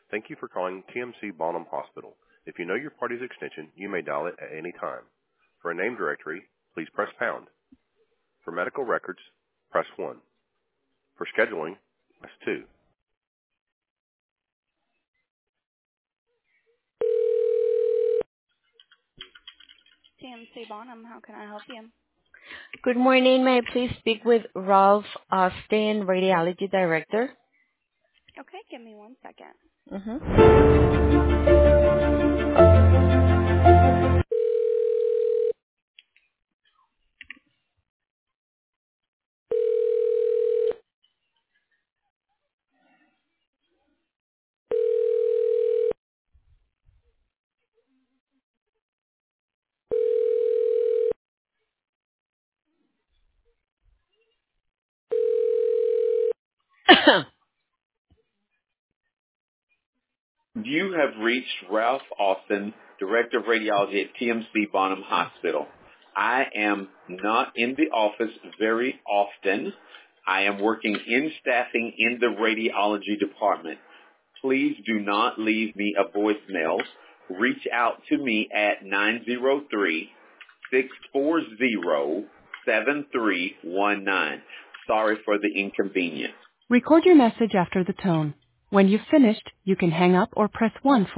Thank you for calling TMC Bonham Hospital. If you know your party's extension, you may dial it at any time. For a name directory, please press pound. For medical records, press 1. For scheduling, press 2. TMC Bonham, how can I help you? Good morning. May I please speak with Ralph Austin, Radiology Director? Okay, give me 1 second. Mm-hmm. You have reached Ralph Austin, Director of Radiology at TMC Bonham Hospital. I am not in the office very often. I am working in staffing in the radiology department. Please do not leave me a voicemail. Reach out to me at 903-640-7319. Sorry for the inconvenience. Record your message after the tone. When you've finished, you can hang up or press 1 for